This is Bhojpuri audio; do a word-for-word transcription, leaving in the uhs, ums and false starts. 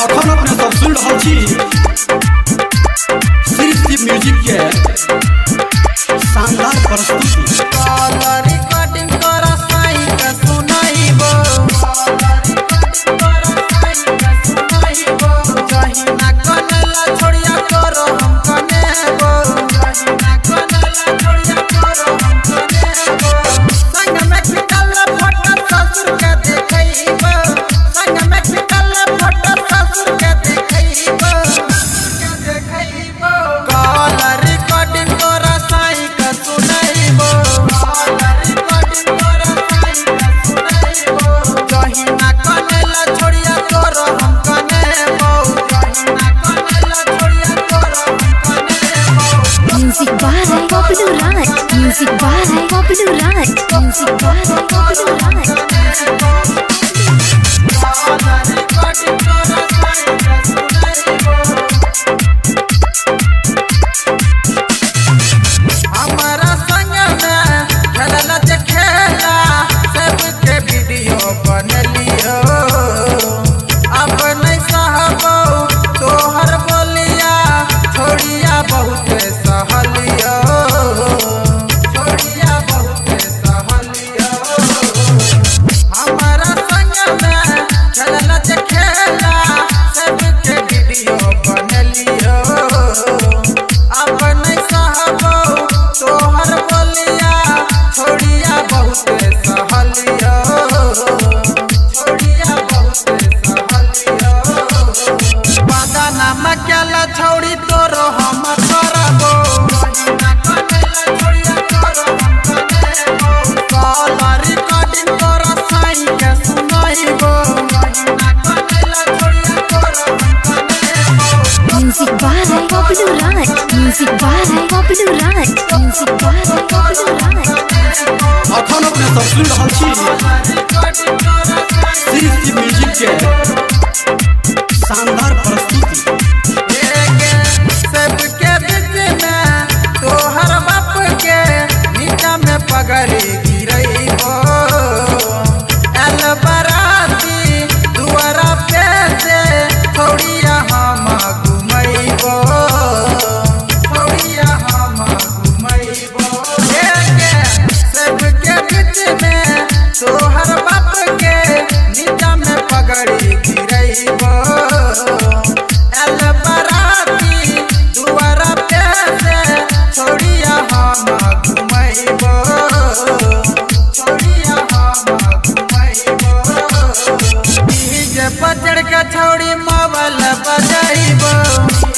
अखन अपने सब सुन रहा छी सिर्फ म्यूजिक के शानदार प्रस्तुति। रिकॉर्डिंग करा साई का सुनाइबो चाही ना कनेला छोड़िया करो हम कनेबो चाही ना कनेला छोड़िया करो हम कनेबो संग में खिचल फोटो ससुर के देखइबो संग में खिचल फोटो ससुर के देखइबो के देखइबो कॉल रिकॉर्डिंग करा साई का सुनाइबो कॉल रिकॉर्डिंग करा साई का सुनाइबो चाही ना कनेला छोड़िया करो हम कनेबो चाही ना कनेला छोड़िया करो हम कनेबो। Music by Popular Raj. Music by Popular Raj. Music by Popular Raj. हमारा संग में खेलना जे खेला सबके वीडियो बनलियो अब नहीं सहबो तोहर बोलिया छोड़िया बहुत सहलियो छोड़िया बहुत सहलियो हमारा संग में खेलना जे खेला सबके वीडियो बनलियो अब नहीं सहबो तोहर बोलिया छोड़िया बहुत सहलियो छोड़िया बहुत सहलियो वादा नाम केला छोड़ी तोरो हम करबो ना कनेला छोड़िया करो हम कनेबो कॉल रिकॉर्डिंग करा साई के सुनाइबो ना कनेला छोड़िया करो हम कनेबो। Music by Popular Raj. Music by Popular Raj. Music by Popular Raj. अखन अपने सब सुन रहा छी सिर्फ म्यूजिक के शानदार प्रस्तुति। सबके बीच में तोहर बाप के नीचा में पगड़ी गिरइबो एल बराती दुआरा पे से छोड़िया हम घुमइबो छोड़िया हम घुमइबो सबके बीच में तोहर बाप के नीचा में पगड़ी गिरइबो एल बराती दुआरा पे से छोड़िया हम घुमइबो छोड़िया हम घुमइबो डीजे पर चढ़ के छोड़ी मोबाइल बजाइबो।